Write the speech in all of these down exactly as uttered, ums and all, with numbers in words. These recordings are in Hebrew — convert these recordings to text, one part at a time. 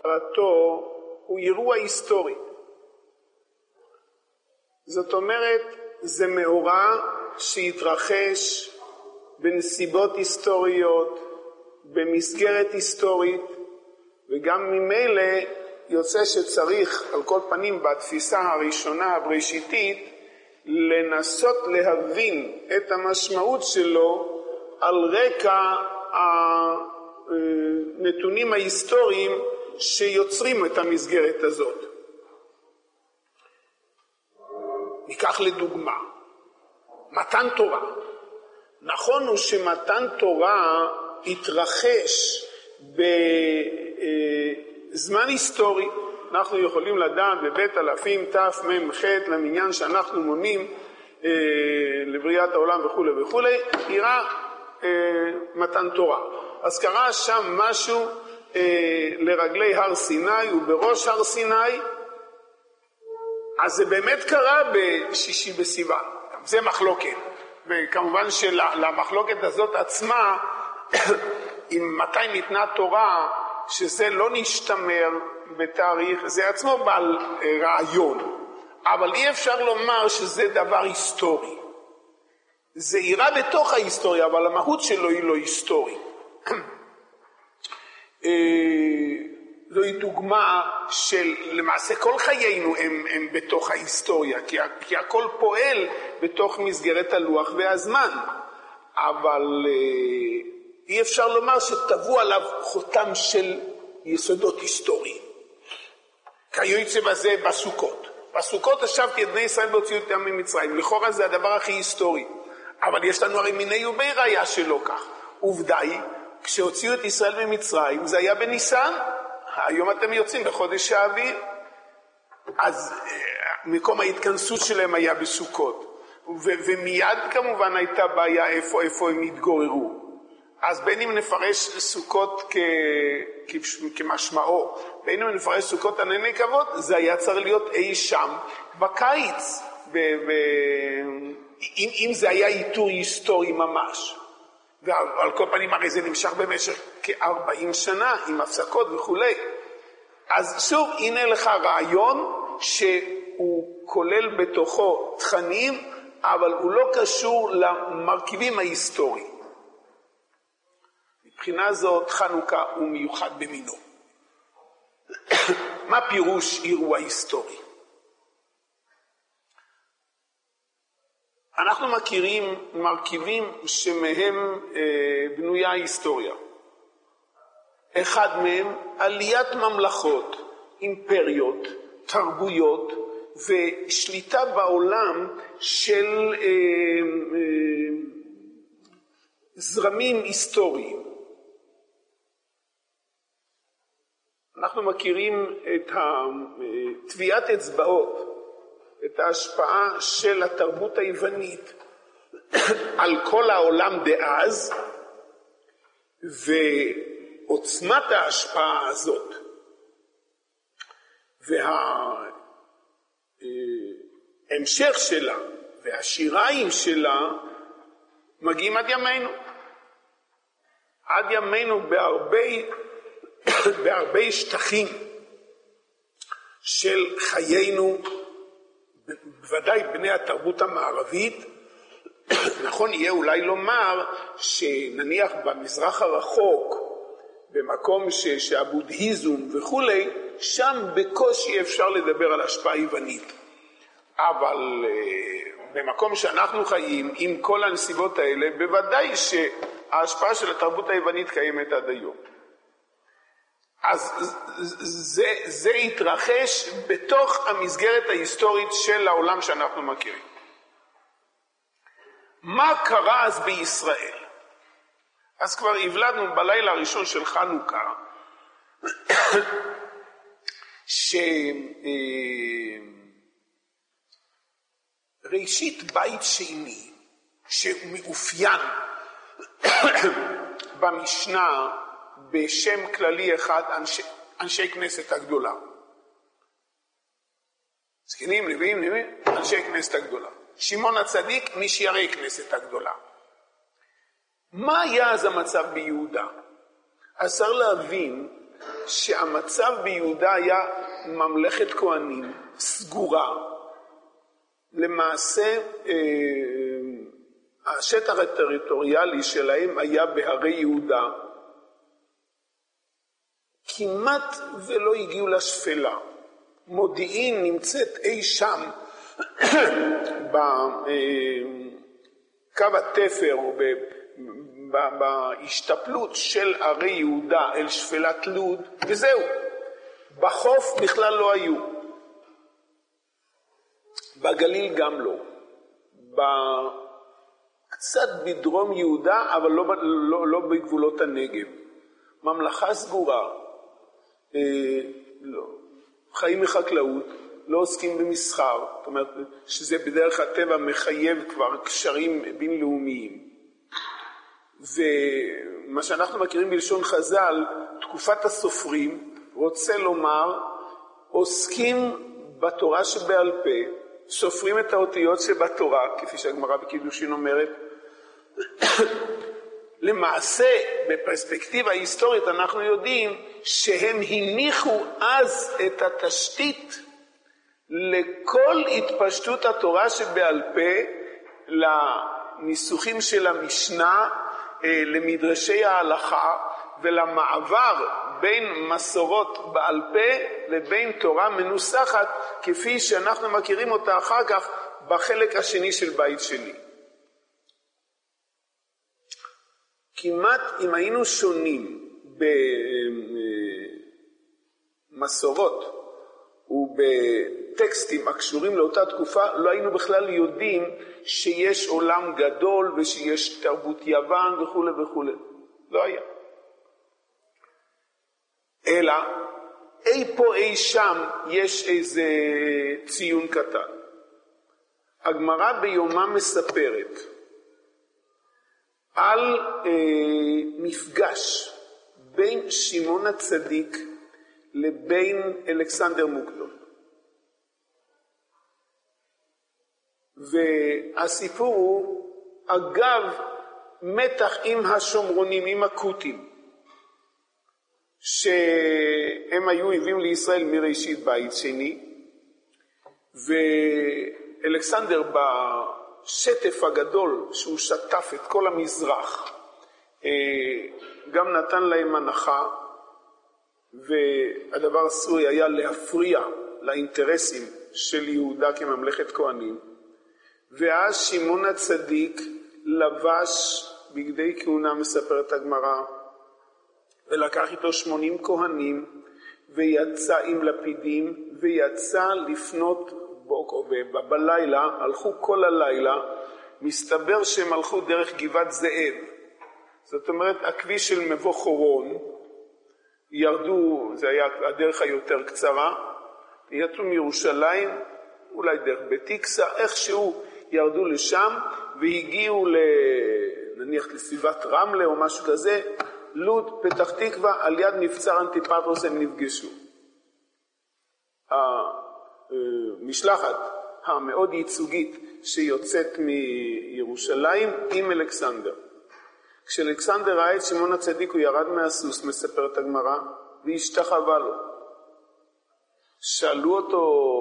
הוא אירוע היסטורי. זאת אומרת, זה מאורע שהתרחש בנסיבות היסטוריות, במסגרת היסטורית, וגם ממילא יוצא שצריך על כל פנים בתפיסה הראשונה הבראשיתית לנסות להבין את המשמעות שלו על רקע הנתונים ההיסטוריים שיוצרים את המסגרת הזאת. ניקח לדוגמה, מתן תורה. נכון הוא שמתן תורה התרחש בזמן היסטורי. אנחנו יכולים לדעת בבית אלפים תמ"ח למניין שאנחנו מונים לבריאת העולם וכו' וכו', אירע מתן תורה. אז קרה שם משהו לרגלי הר סיני ובראש הר סיני, אז זה באמת קרה בשישי בסיוון. זה מחלוקת, וכמובן שלמחלוקת הזאת עצמה אם מתי ניתנה תורה, שזה לא נשתמר בתאריך, זה עצמו בעל רעיון, אבל אי אפשר לומר שזה דבר היסטורי. זה אירע בתוך ההיסטוריה, אבל המהות שלו היא לא היסטורית. זוהי דוגמה של למעשה כל חיינו הם, הם בתוך ההיסטוריה, כי, כי הכל פועל בתוך מסגרת הלוח והזמן, אבל אי אפשר לומר שטבעו עליו חותם של יסודות היסטוריים. כיוצא בזה בסוכות. בסוכות השבתי את בני ישראל בהוציאו אותם ממצרים. לכאורה זה הדבר הכי היסטורי. אבל יש לנו הרי מיני ובראיה שלא כך. עובדה היא, כשהוציאו את ישראל ממצרים, זה היה בניסן. היום אתם יוצאים בחודש האביב. אז מקום ההתכנסות שלהם היה בסוכות. ו- ומיד כמובן הייתה בעיה איפה, איפה הם התגוררו. אז בין אם נפרש סוכות כ... כמשמעו, בין אם נפרש סוכות ענני כבוד, זה היה צריך להיות אי שם בקיץ, ב... ב... אם, אם זה היה איתור היסטורי ממש. ועל כל פנים הרי זה נמשך במשך כ-ארבעים שנה, עם הפסקות וכו'. אז שוב, הנה לך רעיון שהוא כולל בתוכו תכנים, אבל הוא לא קשור למרכיבים ההיסטוריים. מבחינה זאת חנוכה הוא מיוחד במינו. מה פירוש אירוע היסטורי? אנחנו מכירים מרכיבים שמהם אה, בנויה ההיסטוריה. אחד מהם עליית ממלכות, אימפריות, תרבויות ושליטה בעולם של אה, אה, זרמים היסטוריים. אנחנו מכירים את טביעת אצבעות, את ההשפעה של התרבות היוונית על כל העולם דאז, ועוצמת ההשפעה הזאת וההמשך שלה והשיריים שלה מגיעים עד ימינו. עד ימינו בהרבה בהרבה שטחים של חיינו, בוודאי בני התרבות המערבית. נכון יהיה אולי לומר שנניח במזרח הרחוק, במקום ש, שהבודהיזם וכולי, שם בקושי אפשר לדבר על השפעה יוונית. אבל במקום שאנחנו חיים, עם כל הנסיבות האלה, בוודאי שההשפעה של התרבות היוונית קיימת עד היום. אז זה, זה התרחש בתוך המסגרת ההיסטורית של העולם שאנחנו מכירים. מה קרה אז בישראל? אז כבר הבלדנו בלילה הראשון של חנוכה, שראשית בית שני, שמאופיין במשנה, בשם כללי אחד, אנשי, אנשי כנסת הגדולה. זקנים, נביאים, נביאים, אנשי כנסת הגדולה. שמעון הצדיק, משיירי כנסת הגדולה. מה היה אז המצב ביהודה? אז צריך להבין שהמצב ביהודה היה ממלכת כהנים סגורה. למעשה השטח הטריטוריאלי שלהם היה בהרי יהודה. כמעט ולא הגיעו לשפלה. מודיעין נמצאת אי שם בקו התפר או בהשתפלות של ערי יהודה אל שפלת לוד, וזהו. בחוף בכלל לא היו. בגליל גם לא. קצת בדרום יהודה, אבל לא, לא, לא בגבולות הנגב. ממלכה סגורה. אה, לא. חיים מחקלאות, לא עוסקים במסחר, זאת אומרת שזה בדרך הטבע מחייב כבר קשרים בינלאומיים. ומה שאנחנו מכירים בלשון חז"ל, תקופת הסופרים, רוצה לומר, עוסקים בתורה שבעל פה, סופרים את האותיות שבתורה, כפי שהגמרא בקידושין אומרת. למעשה, בפרספקטיבה היסטורית אנחנו יודעים שהם הניחו אז את התשתית לכל התפשטות התורה שבעל פה, לניסוחים של המשנה, למדרשי ההלכה ולמעבר בין מסורות בעל פה לבין תורה מנוסחת, כפי שאנחנו מכירים אותה אחר כך בחלק השני של בית שני. כמעט אם היינו שונים במסורות ובטקסטים הקשורים לאותה תקופה, לא היינו בכלל יודעים שיש עולם גדול ושיש תרבות יוון וכו' וכו'. לא היה. אלא אי פה אי שם יש איזה ציון קטן. הגמרא ביומה מספרת על אה, מפגש בין שמעון הצדיק לבין אלכסנדר מוקדון. והסיפור הוא אגב מתח עם השומרונים, עם הקותים, שהם היו הביאים לישראל מראשית בית שני, ואלכסנדר בשטף הגדול שהוא שטף את כל המזרח גם נתן להם הנחה, והדבר הסורי היה להפריע לאינטרסים של יהודה כממלכת כהנים. ואז שמעון הצדיק לבש בגדי כהונה, מספרת הגמרא, ולקח איתו שמונים כהנים ויצא עם לפידים ויצא לפנות בוקר בלילה. הלכו כל הלילה, מסתבר שהם הלכו דרך גבעת זאב, זאת אומרת הכביש של מבוא חורון, ירדו, זה היה הדרך היותר קצרה, יצאו מירושלים אולי דרך בתיקסה, איכשהו ירדו לשם והגיעו נניח לסביבת רמלה או משהו כזה, לוד, פתח תקווה, על יד מבצר אנטיפטרוס הם נפגשו. המשלחת המאוד ייצוגית שיוצאת מירושלים עם אלכסנדר. כשאלכסנדר ראה את שמעון הצדיק הוא ירד מהסוס, מספרת הגמרא, והשתחווה לו. שאלו אותו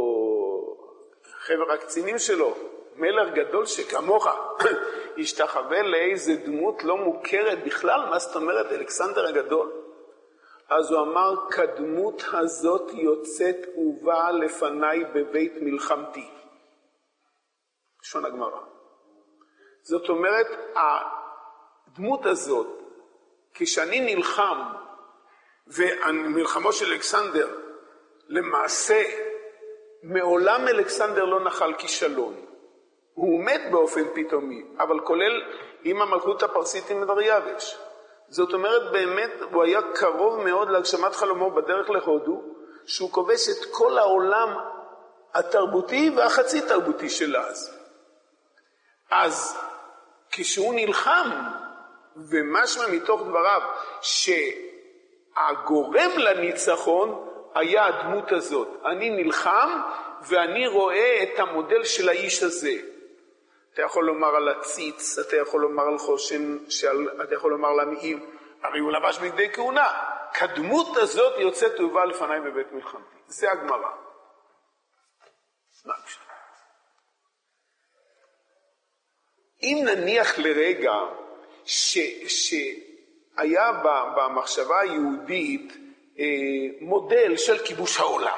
חבר הקצינים שלו, מלך גדול שכמוך, השתחווה לאיזה דמות לא מוכרת בכלל, מה זאת אומרת אלכסנדר הגדול? אז הוא אמר, כדמות הזאת יוצאת ובאה לפניי בבית מלחמתי. לשון הגמרא. זאת אומרת, הדמות הזאת, כשאני נלחם, והמלחמו של אלכסנדר, למעשה, מעולם אלכסנדר לא נחל כישלון. הוא מת באופן פתאומי, אבל כולל עם המלכות הפרסית עם דריווש. זאת אומרת, באמת הוא היה קרוב מאוד להגשמת חלומו בדרך להודו, שהוא כובש את כל העולם התרבותי והחצי תרבותי של אז. אז כשהוא נלחם, ומשמע מתוך דבריו שהגורם לניצחון היה הדמות הזאת. אני נלחם ואני רואה את המודל של האיש הזה. אתה יכול לומר על הציץ, אתה יכול לומר על חושן, אתה יכול לומר על המעיל, הרי הוא לבש בגדי כהונה. הקדמות הזאת יוצאת ובאה לפניי בבית מלחמתי. זה הגמרא. מה אפשר? אם נניח לרגע ש, שהיה במחשבה היהודית אה, מודל של כיבוש העולם,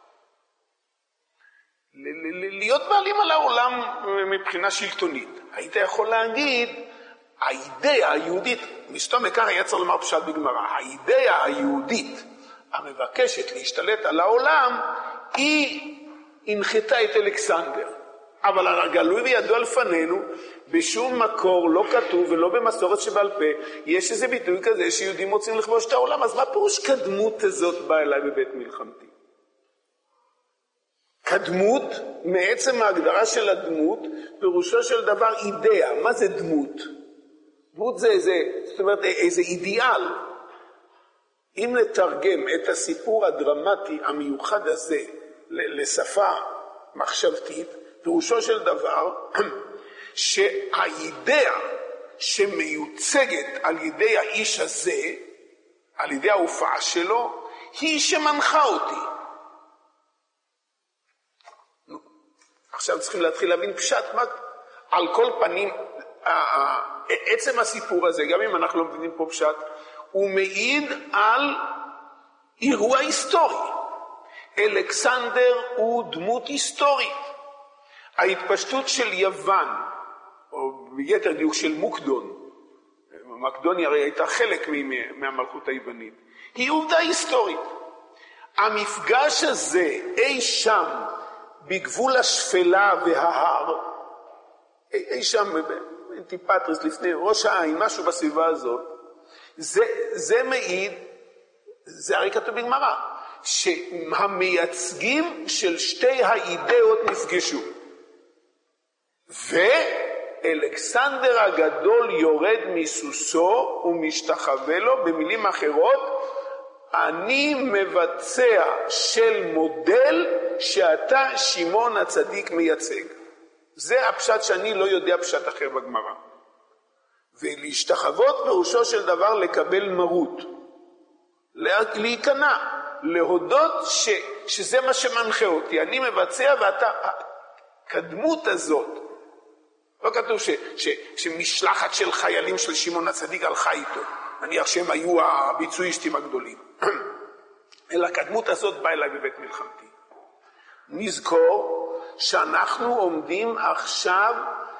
להיות בעלים על העולם מבחינה שלטונית, היית יכול להגיד, האידאה היהודית, מסתום עיקר היה צריך לומר פשט בגמרא, האידאה היהודית המבקשת להשתלט על העולם, היא הנחתה את אלכסנדר. אבל הגלוי וידוע לפנינו, בשום מקור לא כתוב ולא במסורת שבעל פה, יש איזה ביטוי כזה שיהודים רוצים לכבוש את העולם, אז מה פירוש קדמות הזאת באה אליי בבית מלחמתי? קדמות, מעצם ההגדרה של הדמות, פירושו של דבר אידאה. מה זה דמות? דמות זה איזה, זאת אומרת, איזה אידיאל. אם נתרגם את הסיפור הדרמטי המיוחד הזה לשפה מחשבתית, פירושו של דבר שהאידאה שמיוצגת על ידי האיש הזה, על ידי ההופעה שלו, היא שמנחה אותי. עכשיו צריכים להתחיל להבין פשט, מה, על כל פנים, עצם הסיפור הזה, גם אם אנחנו לא מבינים פה פשט, הוא מעיד על אירוע היסטורי. אלכסנדר הוא דמות היסטורית. ההתפשטות של יוון, או ביתר דיוק של מוקדון, מקדוניה הרי הייתה חלק מהמלכות היוונית, היא עובדה היסטורית. המפגש הזה אי שם בגבול השפלה וההר, אי, אי שם באנטיפטריס לפני ראש העין, משהו בסביבה הזאת, זה, זה מעיד, זה הרי כתוב בגמרא, שהמייצגים של שתי האידאות נפגשו. ואלכסנדר הגדול יורד מסוסו ומשתחווה לו, במילים אחרות, אני מבצע של מודל שאתה שמעון הצדיק מייצג. זה הפשט שאני לא יודע פשט אחר בגמרא. ולהשתחוות פירושו של דבר לקבל מרות, להיכנע, להודות ש, שזה מה שמנחה אותי, אני מבצע ואתה, הקדמות הזאת, לא כתוב ש, ש, שמשלחת של חיילים של שמעון הצדיק הלכה איתו, נניח שהם היו הביצועיסטים הגדולים, אלא הקדמות הזאת באה אליי בבית מלחמתי. נזכור שאנחנו עומדים עכשיו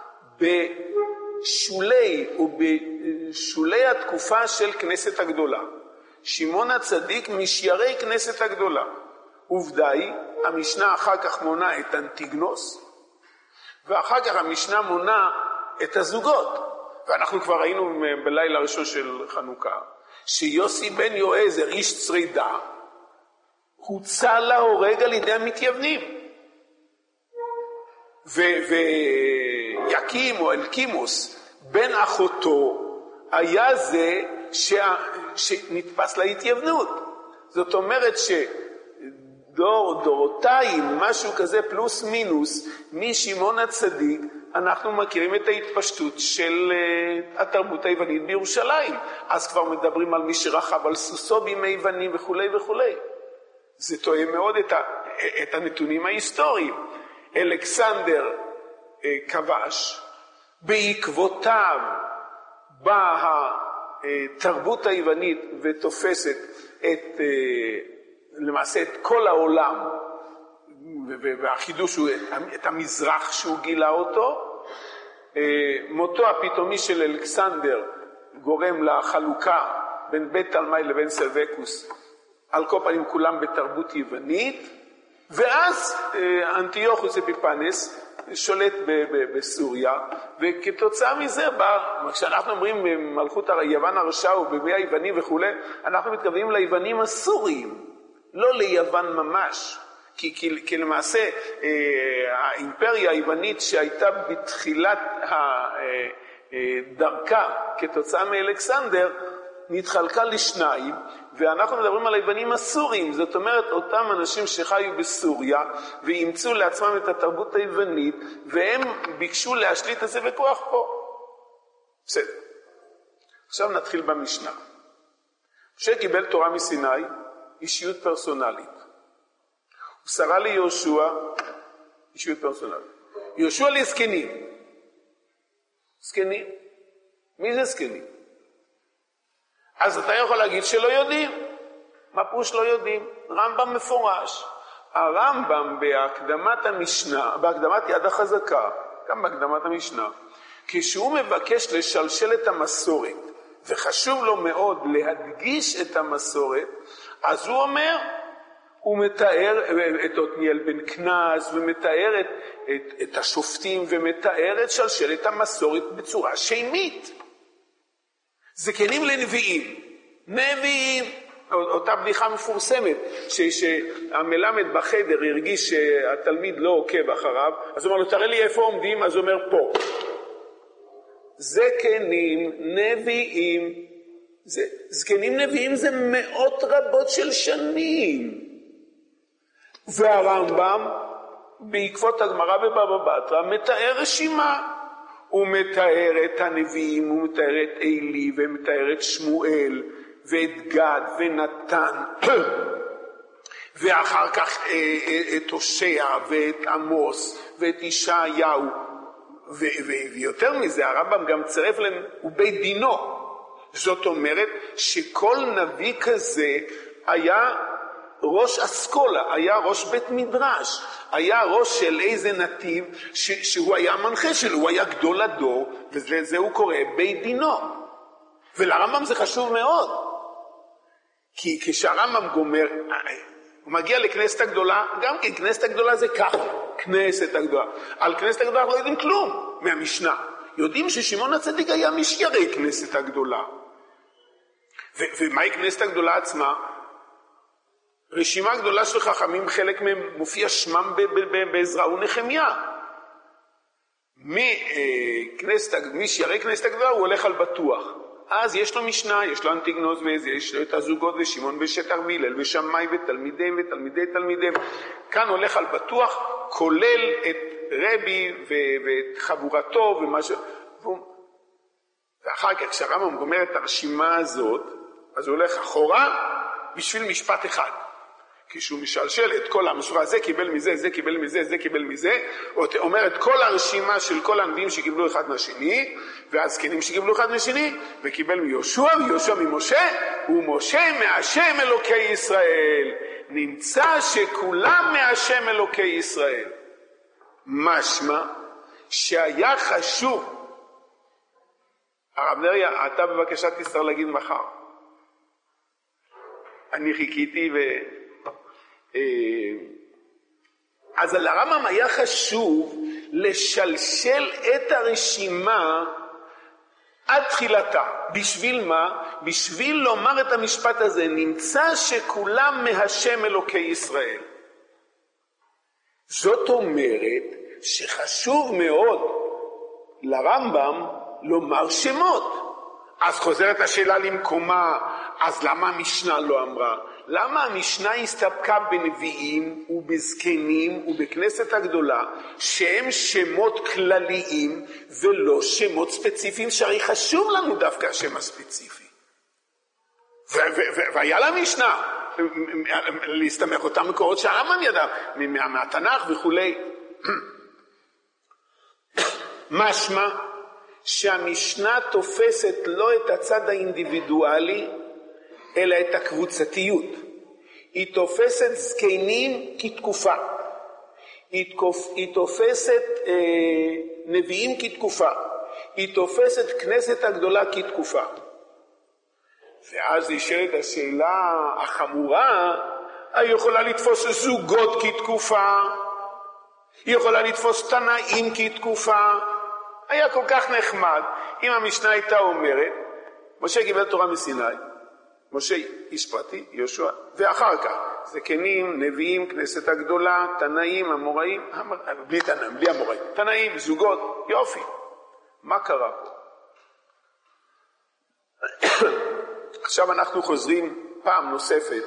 בשולי ובשולי התקופה של כנסת הגדולה. שמעון הצדיק משיירי כנסת הגדולה. עובדה היא, המשנה אחר כך מונה את אנטיגנוס, ואחר כך המשנה מונה את הזוגות. ואנחנו כבר ראינו בלילה הראשון של חנוכה, שיוסי בן יועזר, איש צרידה, הוצא להורג על ידי המתייוונים. ויקים או אלקימוס, בן אחותו, היה זה שה... שנתפס להתייוונות. זאת אומרת שדור, דורותיים, משהו כזה פלוס מינוס, משמעון הצדיק, אנחנו מכירים את ההתפשטות של uh, התרבות היוונית בירושלים. אז כבר מדברים על מי שרכב על סוסו בימי יוונים וכו' וכו'. זה תואם מאוד את, ה, את הנתונים ההיסטוריים. אלכסנדר uh, כבש, בעקבותיו באה התרבות היוונית ותופסת את, למעשה את כל העולם, והחידוש הוא את המזרח שהוא גילה אותו. מותו הפתאומי של אלכסנדר גורם לחלוקה בין בית תלמי לבין סלבקוס, על כל פנים כולם בתרבות יוונית, ואז אנטיוכוס אפיפנס שולט בסוריה, וכתוצאה מזה בא, כשאנחנו אומרים מלכות יוון הרשע ובימי היוונים וכו', אנחנו מתכוונים ליוונים הסוריים, לא ליוון ממש, כי, כי, כי למעשה האימפריה היוונית שהייתה בתחילת דרכה כתוצאה מאלכסנדר, נתחלקה לשניים, ואנחנו מדברים על היוונים הסוריים, זאת אומרת אותם אנשים שחיו בסוריה ואימצו לעצמם את התרבות היוונית, והם ביקשו להשליט את זה בכוח פה. בסדר. עכשיו נתחיל במשנה. משה קיבל תורה מסיני, אישיות פרסונלית. הוא שרה ליהושע, אישיות פרסונלית. יהושע לזקנים. זקנים. מי זה זקנים? אז אתה יכול להגיד שלא יודעים. מה פירוש לא יודעים? רמב"ם מפורש. הרמב"ם בהקדמת המשנה, בהקדמת יד החזקה, גם בהקדמת המשנה, כשהוא מבקש לשלשל את המסורת, וחשוב לו מאוד להדגיש את המסורת, אז הוא אומר, הוא מתאר את עתניאל בן כנז, ומתאר את, את, את השופטים, ומתאר את שלשלת המסורת בצורה שמית. זקנים לנביאים. נביאים. אותה בדיחה מפורסמת, שהמלמד בחדר הרגיש שהתלמיד לא עוקב אחריו, אז הוא אומר לו, תראה לי איפה עומדים, אז הוא אומר, פה. זקנים נביאים, זה, זקנים נביאים זה מאות רבות של שנים. והרמב"ם, בעקבות הגמרא בבבא בתרא, מתאר רשימה. הוא מתאר את הנביאים, הוא מתאר את עלי, ומתאר את שמואל, ואת גד ונתן, ואחר כך את הושע ואת עמוס ואת ישעיהו, ויותר מזה הרמב"ם גם צירף להם, הוא בית דינו. זאת אומרת שכל נביא כזה היה ראש אסכולה, היה ראש בית מדרש, היה ראש של איזה נתיב ש, שהוא היה מנחה שלו, הוא היה גדול הדור, וזה הוא קורא בית דינו. ולרמב"ם זה חשוב מאוד, כי כשהרמב"ם גומר, הוא מגיע לכנסת הגדולה, גם כי כנסת הגדולה זה ככה, כנסת הגדולה. על כנסת הגדולה אנחנו לא יודעים כלום מהמשנה. יודעים ששמעון הצדיק היה משיירי כנסת הגדולה. ו- ומהי כנסת הגדולה עצמה? רשימה גדולה של חכמים, חלק מהם מופיע שמם בעזרא ונחמיה. משיירי כנסת הגדולה הוא הולך על בטוח. אז יש לו משנה, יש לו אנטיגנוז וזה, יש לו את הזוגות ושמעון ושטח והלל ושמאי ותלמידיהם ותלמידי תלמידיהם. כאן הולך על בטוח, כולל את רבי ואת חבורתו ומה ש... ואחר כך כשהרמב"ם גומר את הרשימה הזאת, אז הוא הולך אחורה בשביל משפט אחד. כשהוא משלשל את כל המשורה, זה קיבל מזה, זה קיבל מזה, זה קיבל מזה, הוא אומר את כל הרשימה של כל הנביאים שקיבלו אחד מהשני, והזקנים שקיבלו אחד מהשני, וקיבל מיהושע, ויהושע ממשה, ומשה מהשם אלוקי ישראל. נמצא שכולם מהשם אלוקי ישראל. משמע שהיה חשוב. הרב נריה, אתה בבקשה תצטרך להגיד מחר. אני חיכיתי ו... אז על הרמב"ם היה חשוב לשלשל את הרשימה עד תחילתה. בשביל מה? בשביל לומר את המשפט הזה, נמצא שכולם מהשם אלוקי ישראל. זאת אומרת שחשוב מאוד לרמב"ם לומר שמות. אז חוזרת השאלה למקומה, אז למה המשנה לא אמרה? למה המשנה הסתפקה בנביאים ובזקנים ובכנסת הגדולה, שהם שמות כלליים ולא שמות ספציפיים, שהרי חשוב לנו דווקא השם הספציפי. והיה לה משנה, להסתמך אותם מקורות שהרמב"ם ידע, מהתנ"ך וכולי. משמע שהמשנה תופסת לא את הצד האינדיבידואלי, אלא את הקבוצתיות. היא תופסת זקנים כתקופה. היא, תקופ... היא תופסת אה, נביאים כתקופה. היא תופסת כנסת הגדולה כתקופה. ואז נשאלת השאלה החמורה, היא יכולה לתפוס זוגות כתקופה, היא יכולה לתפוס תנאים כתקופה. היה כל כך נחמד אם המשנה הייתה אומרת, משה קיבל תורה מסיני, משה איש פרטי, יהושע, ואחר כך זקנים, נביאים, כנסת הגדולה, תנאים, אמוראים, בלי תנאים, בלי אמוראים, תנאים, זוגות, יופי. מה קרה פה? עכשיו אנחנו חוזרים פעם נוספת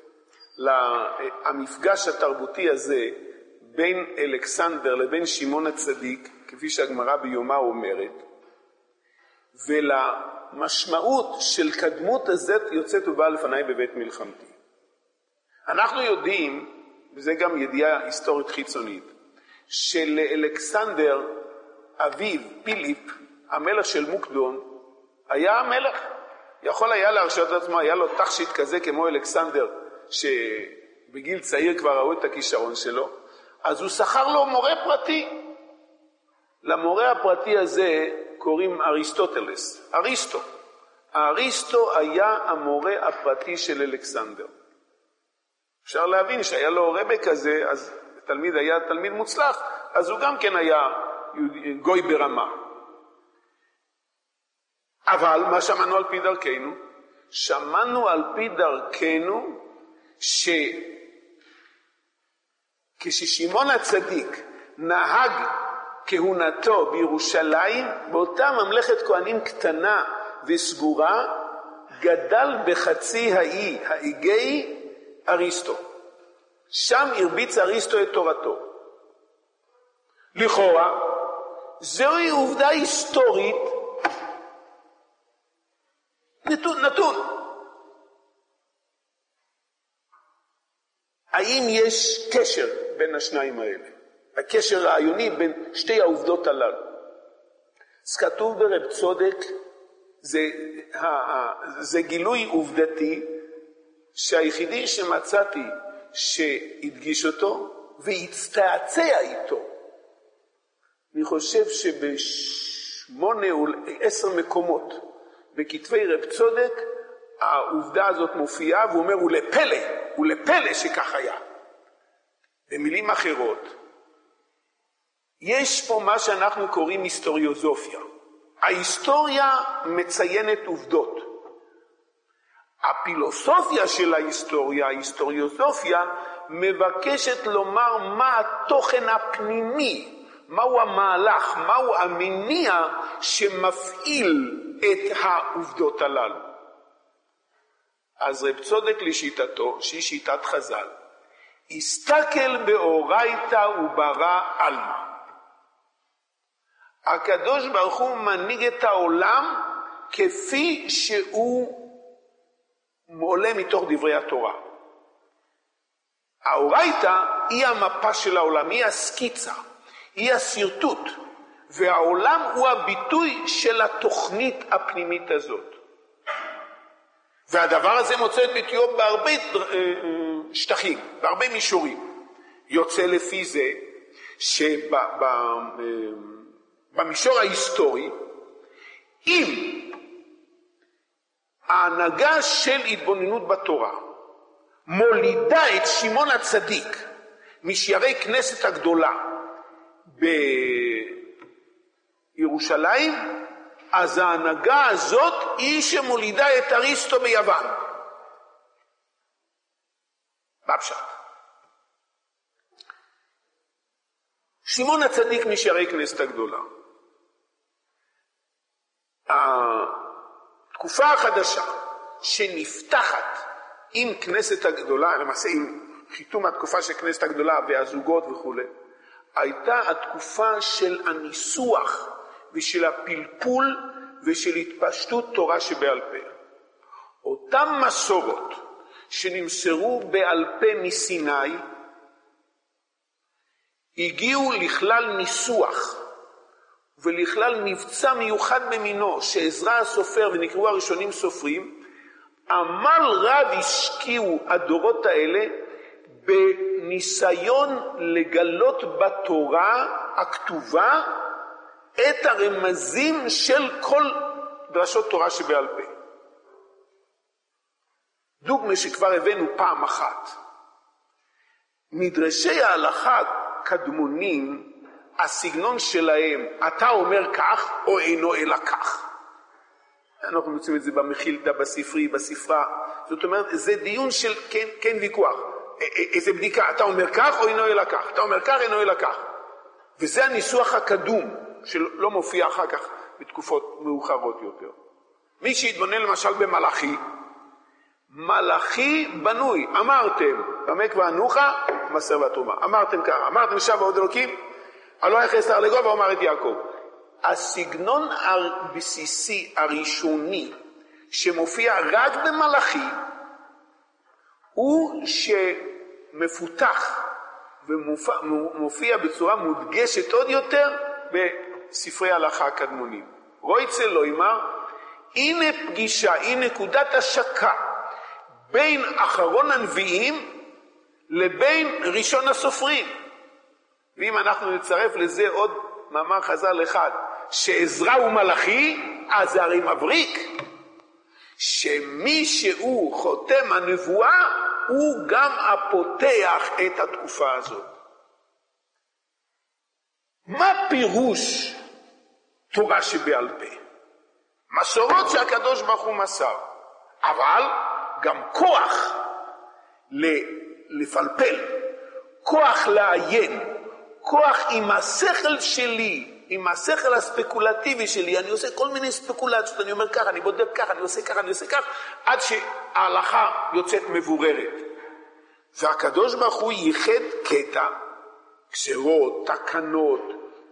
למפגש התרבותי הזה בין אלכסנדר לבין שמעון הצדיק, כפי שהגמרא ביומא אומרת, ולמשמעות של קדמות הזאת יוצאת ובאה לפניי בבית מלחמתי. אנחנו יודעים, וזה גם ידיעה היסטורית חיצונית, שלאלכסנדר אביו, פיליפ, המלך של מוקדון, היה המלך. יכול היה להרשות את עצמו, היה לו תכשיט כזה כמו אלכסנדר, שבגיל צעיר כבר ראו את הכישרון שלו, אז הוא שכר לו מורה פרטי. למורה הפרטי הזה קוראים אריסטוטלס, אריסטו. אריסטו היה המורה הפרטי של אלכסנדר. אפשר להבין שהיה לו רבה כזה, אז תלמיד היה תלמיד מוצלח, אז הוא גם כן היה גוי ברמה. אבל מה שמענו על פי דרכנו? שמענו על פי דרכנו שכששמעון הצדיק נהג כהונתו בירושלים, באותה ממלכת כהנים קטנה וסגורה, גדל בחצי האי, האיגאי, אריסטו. שם הרביץ אריסטו את תורתו. לכאורה, זוהי עובדה היסטורית, נתון, נתון. האם יש קשר בין השניים האלה? הקשר רעיוני בין שתי העובדות הללו. אז כתוב ברב צודק, זה, זה גילוי עובדתי, שהיחידי שמצאתי שהדגיש אותו והצטעצע איתו. אני חושב שבשמונה או עשר מקומות בכתבי רב צודק העובדה הזאת מופיעה, והוא אומר, הוא לפלא, הוא לפלא שכך היה. במילים אחרות, יש פה מה שאנחנו קוראים היסטוריוזופיה. ההיסטוריה מציינת עובדות. הפילוסופיה של ההיסטוריה, ההיסטוריוזופיה, מבקשת לומר מה התוכן הפנימי, מהו המהלך, מהו המניע שמפעיל את העובדות הללו. אז רב צודק לשיטתו, שהיא שיטת חז"ל, הסתכל באורייתא וברא עלמא. הקדוש ברוך הוא מנהיג את העולם כפי שהוא עולה מתוך דברי התורה. האורייתא היא המפה של העולם, היא הסקיצה, היא הסרטוט, והעולם הוא הביטוי של התוכנית הפנימית הזאת. והדבר הזה מוצא את ביטויו בהרבה שטחים, בהרבה מישורים. יוצא לפי זה שבמישור ההיסטורי, אם ההנהגה של התבוננות בתורה מולידה את שמעון הצדיק משערי כנסת הגדולה בירושלים, אז ההנהגה הזאת היא שמולידה את אריסטו ביוון. מה פשט? שמעון הצדיק משערי כנסת הגדולה. התקופה החדשה שנפתחת עם כנסת הגדולה, למעשה עם חיתום התקופה של כנסת הגדולה והזוגות וכו', הייתה התקופה של הניסוח ושל הפלפול ושל התפשטות תורה שבעל פה. אותם מסורות שנמסרו בעל פה מסיני הגיעו לכלל ניסוח ולכלל מבצע מיוחד במינו, שעזרא הסופר ונקראו הראשונים סופרים, עמל רב השקיעו הדורות האלה בניסיון לגלות בתורה הכתובה את הרמזים של כל דרשות תורה שבעל פה. דוגמה שכבר הבאנו פעם אחת. מדרשי ההלכה קדמונים, הסגנון שלהם, אתה אומר כך או אינו אלא כך. אנחנו מוצאים את זה במחילתא, בספרי, בספרה. זאת אומרת, זה דיון של כן, כן ויכוח. איזה בדיקה, אתה אומר כך או אינו אלא כך. אתה אומר כך, אינו אלא כך. וזה הניסוח הקדום, שלא מופיע אחר כך בתקופות מאוחרות יותר. מי שהתבונן למשל במלאכי, מלאכי בנוי, אמרתם, במה כבר אנוכה, מסר והתרומה. אמרתם כך, אמרתם שב ועוד אלוקים, הלא יחס הר לגובה, אמר את יעקב. הסגנון הבסיסי הראשוני שמופיע רק במלאכי הוא שמפותח ומופיע בצורה מודגשת עוד יותר בספרי ההלכה הקדמונים. רויצל לא אמר, הנה פגישה, הנה נקודת השקה בין אחרון הנביאים לבין ראשון הסופרים. ואם אנחנו נצרף לזה עוד מאמר חז"ל אחד, שעזרא הוא מלאכי, אז זה הרי מבריק, שמי שהוא חותם הנבואה, הוא גם הפותח את התקופה הזאת. מה פירוש תורה שבעל פה? מסורות שהקדוש ברוך הוא מסר, אבל גם כוח לפלפל, כוח לעיין, כוח עם השכל שלי, עם השכל הספקולטיבי שלי, אני עושה כל מיני ספקולציות, אני אומר ככה, אני בודק ככה, אני עושה ככה, אני עושה ככה, עד שההלכה יוצאת מבוררת. והקדוש ברוך הוא ייחד קטע, גזרות, תקנות,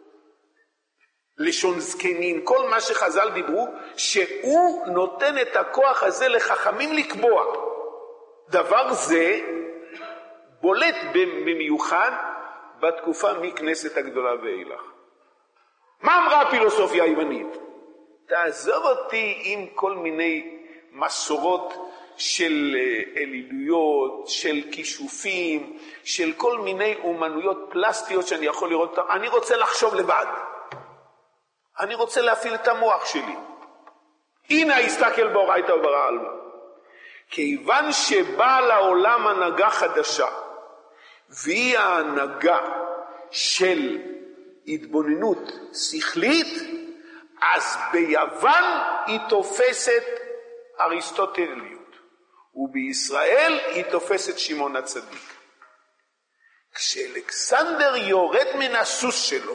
לשון זקנים, כל מה שחז"ל דיברו, שהוא נותן את הכוח הזה לחכמים לקבוע. דבר זה בולט במיוחד בתקופה מכנסת הגדולה ואילך. מה אמרה הפילוסופיה היוונית? תעזוב אותי עם כל מיני מסורות של אלילויות, של כישופים, של כל מיני אומנויות פלסטיות שאני יכול לראות אותן. אני רוצה לחשוב לבד. אני רוצה להפעיל את המוח שלי. הנה הסתכל באורייתא וברא עלמא. כיוון שבאה לעולם הנהגה חדשה, והיא ההנהגה של התבוננות שכלית, אז ביוון היא תופסת אריסטוטליות, ובישראל היא תופסת שמעון הצדיק. כשאלכסנדר יורד מן הסוס שלו,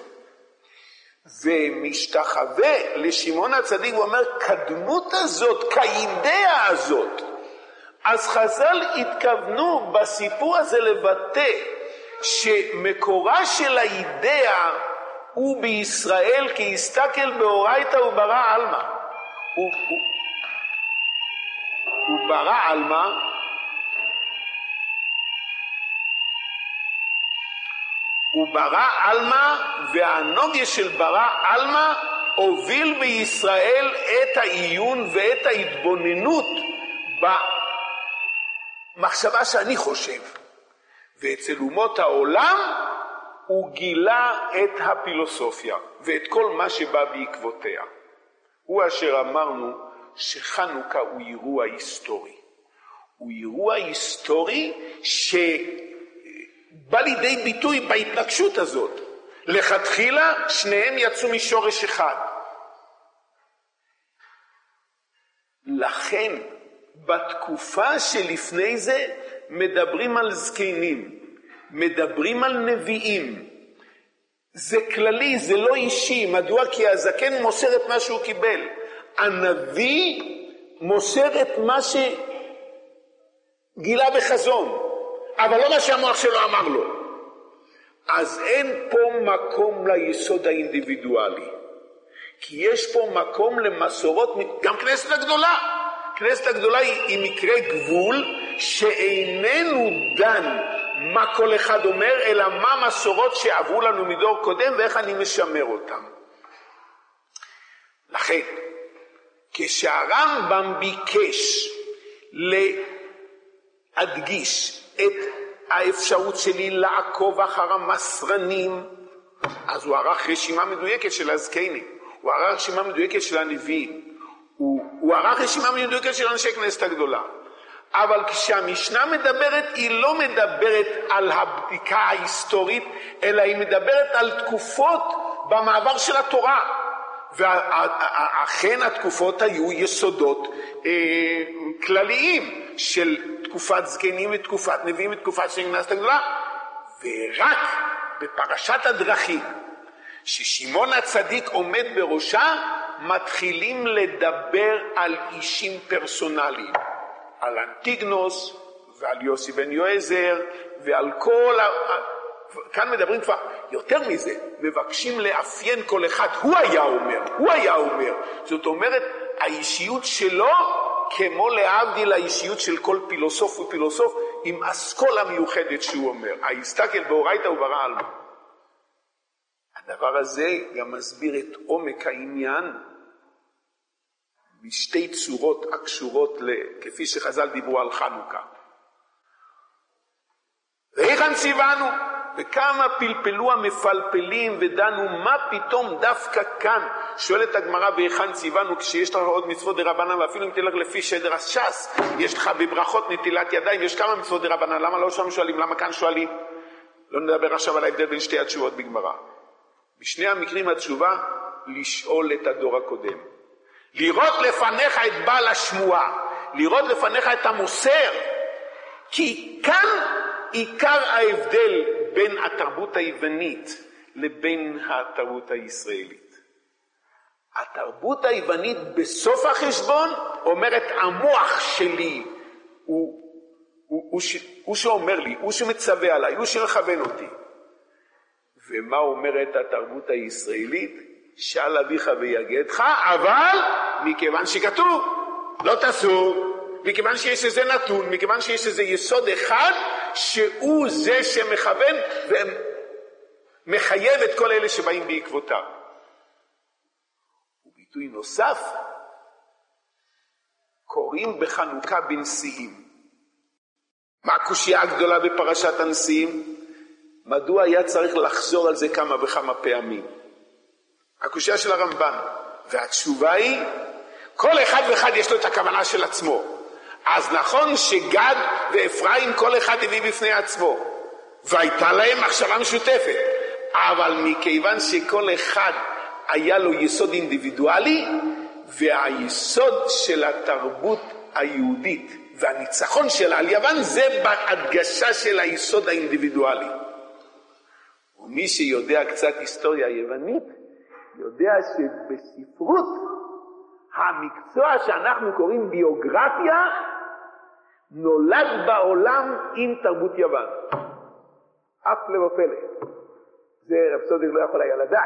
ומשתחווה לשמעון הצדיק, הוא אומר, כדמות הזאת, כאידאה הזאת, אז חז"ל התכוונו בסיפור הזה לבטא שמקורה של האידאה הוא בישראל, כי הסתכל באורייתא וברא עלמא. הוא, הוא, הוא ברא עלמא, הוא ברא עלמא, והנוגיה של ברא עלמא הוביל בישראל את העיון ואת ההתבוננות במחשבה שאני חושב. ואצל אומות העולם הוא גילה את הפילוסופיה ואת כל מה שבא בעקבותיה. הוא אשר אמרנו שחנוכה הוא אירוע היסטורי. הוא אירוע היסטורי שבא לידי ביטוי בהתנגשות הזאת. לכתחילה שניהם יצאו משורש אחד. לכן בתקופה שלפני זה מדברים על זקנים, מדברים על נביאים. זה כללי, זה לא אישי. מדוע? כי הזקן מוסר את מה שהוא קיבל. הנביא מוסר את מה שגילה בחזון, אבל לא מה שהמוח שלו אמר לו. אז אין פה מקום ליסוד האינדיבידואלי, כי יש פה מקום למסורות. גם כנסת הגדולה, כנסת הגדולה היא, היא מקרה גבול שאיננו דן מה כל אחד אומר, אלא מה מסורות שעברו לנו מדור קודם ואיך אני משמר אותם. לכן כשהרמב"ם ביקש להדגיש את האפשרות שלי לעקוב אחר המסרנים, אז הוא ערך רשימה מדויקת של הזקנים, הוא ערך רשימה מדויקת של הנביאים, הוא, הוא ערך רשימה מדויקת של אנשי כנסת הגדולה. אבל כשהמשנה מדברת, היא לא מדברת על הבדיקה ההיסטורית, אלא היא מדברת על תקופות במעבר של התורה. ואכן התקופות היו יסודות אה, כלליים של תקופת זקנים ותקופת נביאים ותקופת של כנסת הגדולה. ורק בפרשת הדרכים, ששמעון הצדיק עומד בראשה, מתחילים לדבר על אישים פרסונליים, על אנטיגנוס ועל יוסי בן יועזר ועל כל ה... כאן מדברים כבר, יותר מזה, מבקשים לאפיין כל אחד, הוא היה אומר, הוא היה אומר. זאת אומרת, האישיות שלו, כמו להבדיל האישיות של כל פילוסוף ופילוסוף, עם אסכולה מיוחדת שהוא אומר. היסתכל באורייתא וברא עלמא. הדבר הזה גם מסביר את עומק העניין, בשתי צורות הקשורות, כפי שחז"ל דיברו על חנוכה. והיכן ציוונו? וכמה פלפלו המפלפלים ודנו מה פתאום דווקא כאן. שואלת הגמרא והיכן ציוונו, כשיש לך עוד מצוות דרבנן, ואפילו אם תלך לפי שדר הש"ס, יש לך בברכות נטילת ידיים, יש כמה מצוות דרבנן, למה לא שם שואלים, למה כאן שואלים? לא נדבר עכשיו על ההבדל בין שתי התשובות בגמרא. בשני המקרים התשובה, לשאול את הדור הקודם. לראות לפניך את בעל השמועה, לראות לפניך את המוסר, כי כאן עיקר ההבדל בין התרבות היוונית לבין התרבות הישראלית. התרבות היוונית בסוף החשבון אומרת, המוח שלי הוא, הוא, הוא, ש, הוא שאומר לי, הוא שמצווה עליי, הוא שמכוון אותי. ומה אומרת התרבות הישראלית? שאל אביך ויגדך, אבל מכיוון שכתוב, לא תעשו, מכיוון שיש איזה נתון, מכיוון שיש איזה יסוד אחד, שהוא זה שמכוון ומחייב את כל אלה שבאים בעקבותיו. וביטוי נוסף, קוראים בחנוכה בנשיאים. מה הקושיה הגדולה בפרשת הנשיאים? מדוע היה צריך לחזור על זה כמה וכמה פעמים? הקושיה של הרמב"ן, והתשובה היא, כל אחד ואחד יש לו את הכוונה של עצמו. אז נכון שגד ואפרים כל אחד הביא בפני עצמו, והייתה להם מחשבה משותפת, אבל מכיוון שכל אחד היה לו יסוד אינדיבידואלי, והיסוד של התרבות היהודית והניצחון שלה על יוון זה בהדגשה של היסוד האינדיבידואלי. ומי שיודע קצת היסטוריה יוונית יודע שבספרות המקצוע שאנחנו קוראים ביוגרפיה נולד בעולם עם תרבות יוון. אף לבפלא. זה רב צודק לא יכול היה לדעת.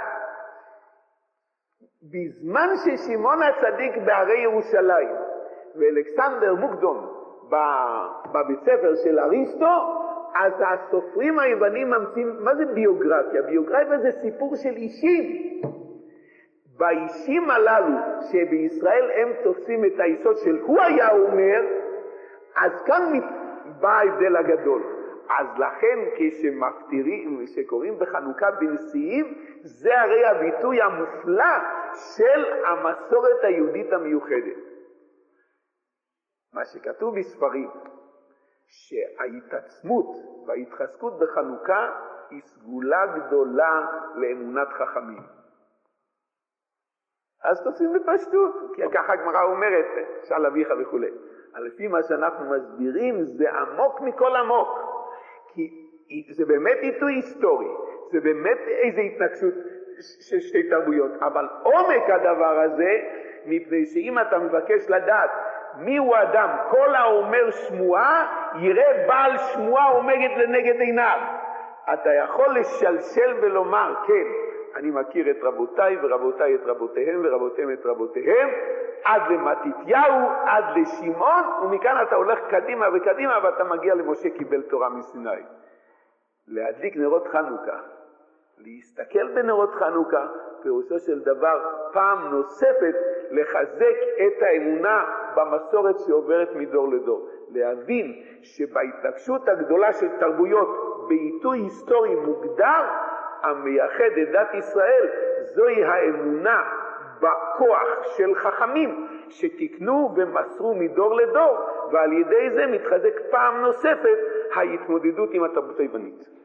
בזמן ששמעון הצדיק בהרי ירושלים ואלכסנדר מוקדון בבית ספר של אריסטו, אז הסופרים היוונים ממציאים, מה זה ביוגרפיה? ביוגרפיה זה סיפור של אישים. באישים הללו שבישראל הם תופסים את היסוד של הוא היה אומר, אז כאן בא ההבדל הגדול. אז לכן כשמפטירים, כשקוראים בחנוכה בנשיאים, זה הרי הביטוי המופלא של המסורת היהודית המיוחדת. מה שכתוב בספרים, שההתעצמות וההתחזקות בחנוכה היא סגולה גדולה לאמונת חכמים. אז תוצאים בפשטות, כי ככה הגמרא אומרת, שאל אביך וכו'. לפי מה שאנחנו מסבירים זה עמוק מכל עמוק, כי זה באמת עיתוי היסטורי, זה באמת איזו התנגשות של שתי תרבויות, אבל עומק הדבר הזה, מפני שאם אתה מבקש לדעת מי הוא אדם, כל האומר שמועה, יראה בעל שמועה עומדת לנגד עיניו. אתה יכול לשלשל ולומר, כן, אני מכיר את רבותיי ורבותיי את רבותיהם ורבותיהם את רבותיהם, עד למתתיהו, עד לשמעון, ומכאן אתה הולך קדימה וקדימה ואתה מגיע למשה קיבל תורה מסיני. להדליק נרות חנוכה, להסתכל בנרות חנוכה, פירושו של דבר פעם נוספת לחזק את האמונה במסורת שעוברת מדור לדור. להבין שבהתנגשות הגדולה של תרבויות בעיתוי היסטורי מוגדר, המייחד את דת ישראל זוהי האמונה בכוח של חכמים שתקנו ומסרו מדור לדור, ועל ידי זה מתחזק פעם נוספת ההתמודדות עם התרבות היוונית.